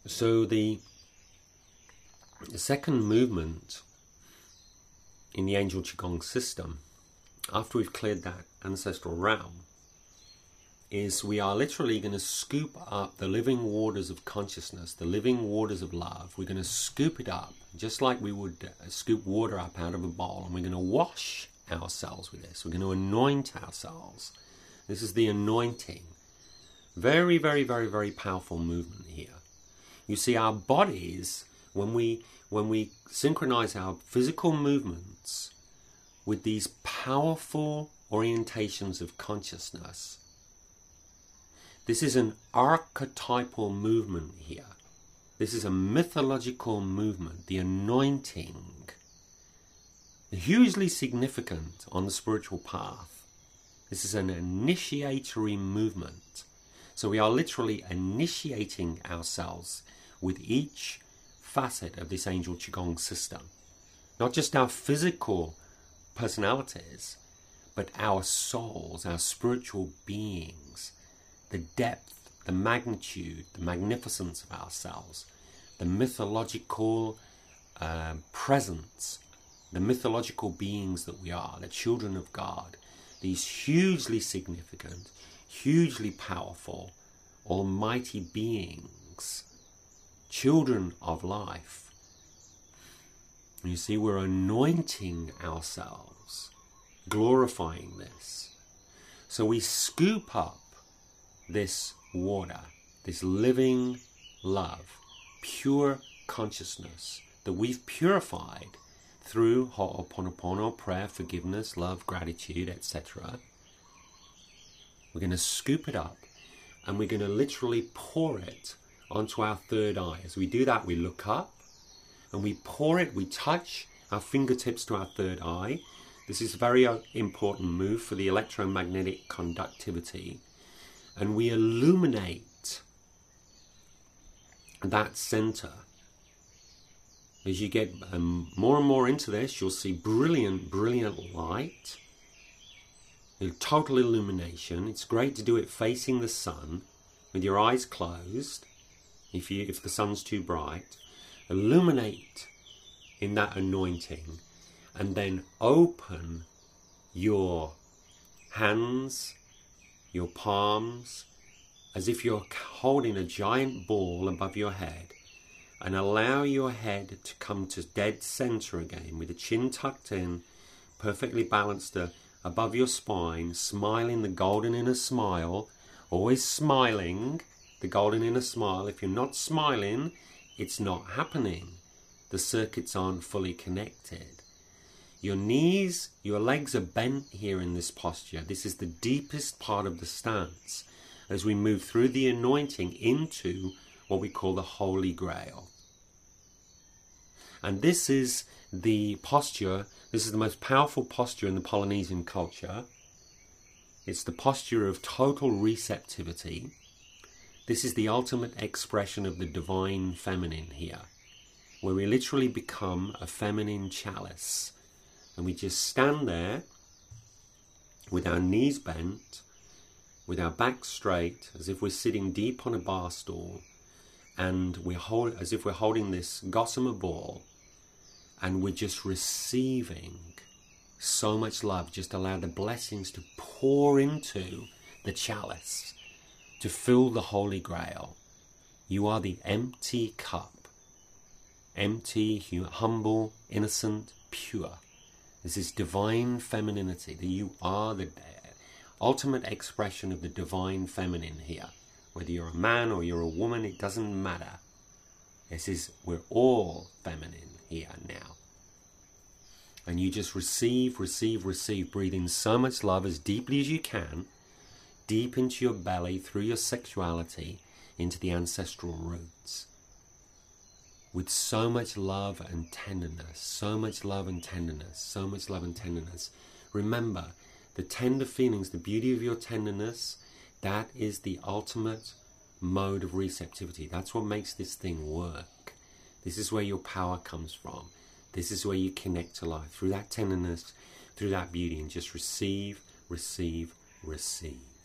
So the second movement in the Angel Qigong system, after we've cleared that ancestral realm, is we are literally going to scoop up the living waters of consciousness, the living waters of love. We're going to scoop it up, just like we would scoop water up out of a bowl, and we're going to wash ourselves with this. We're going to anoint ourselves. This is the anointing. Very, very, very, very powerful movement here. You see, our bodies, when we synchronize our physical movements with these powerful orientations of consciousness, this is an archetypal movement here. This is a mythological movement, the anointing. Hugely significant on the spiritual path. This is an initiatory movement. So we are literally initiating ourselves with each facet of this Angel Qigong system. Not just our physical personalities, but our souls, our spiritual beings, the depth, the magnitude, the magnificence of ourselves, the mythological presence, the mythological beings that we are, the children of God, these hugely significant, hugely powerful, almighty beings, children of life. You see, we're anointing ourselves, glorifying this. So we scoop up this water, this living love, pure consciousness that we've purified through Ho'oponopono, prayer, forgiveness, love, gratitude, etc. We're going to scoop it up and we're going to literally pour it onto our third eye. As we do that, we look up and we pour it, we touch our fingertips to our third eye. This is a very important move for the electromagnetic conductivity. And we illuminate that center. As you get more and more into this, you'll see brilliant, brilliant light. Total illumination. It's great to do it facing the sun with your eyes closed. If the sun's too bright, illuminate in that anointing, and then open your hands, your palms, as if you're holding a giant ball above your head, and allow your head to come to dead center again with the chin tucked in, perfectly balanced above your spine, smiling the golden inner smile, always smiling the golden inner smile. If you're not smiling, it's not happening. The circuits aren't fully connected. Your knees, your legs are bent here in this posture. This is the deepest part of the stance as we move through the anointing into what we call the Holy Grail. And this is the posture, this is the most powerful posture in the Polynesian culture. It's the posture of total receptivity. This is the ultimate expression of the divine feminine here, where we literally become a feminine chalice. And we just stand there with our knees bent, with our back straight, as if we're sitting deep on a bar stool, and as if we're holding this gossamer ball, and we're just receiving so much love. Just allow the blessings to pour into the chalice, to fill the Holy Grail. You are the empty cup, empty, humble, innocent, pure. This is divine femininity, that you are the ultimate expression of the divine feminine here. Whether you're a man or you're a woman, it doesn't matter. We're all feminine here now. And you just receive, receive, receive, breathe in so much love as deeply as you can, deep into your belly, through your sexuality, into the ancestral roots. With so much love and tenderness, so much love and tenderness, so much love and tenderness. Remember, the tender feelings, the beauty of your tenderness, that is the ultimate mode of receptivity. That's what makes this thing work. This is where your power comes from. This is where you connect to life, through that tenderness, through that beauty, and just receive, receive, receive.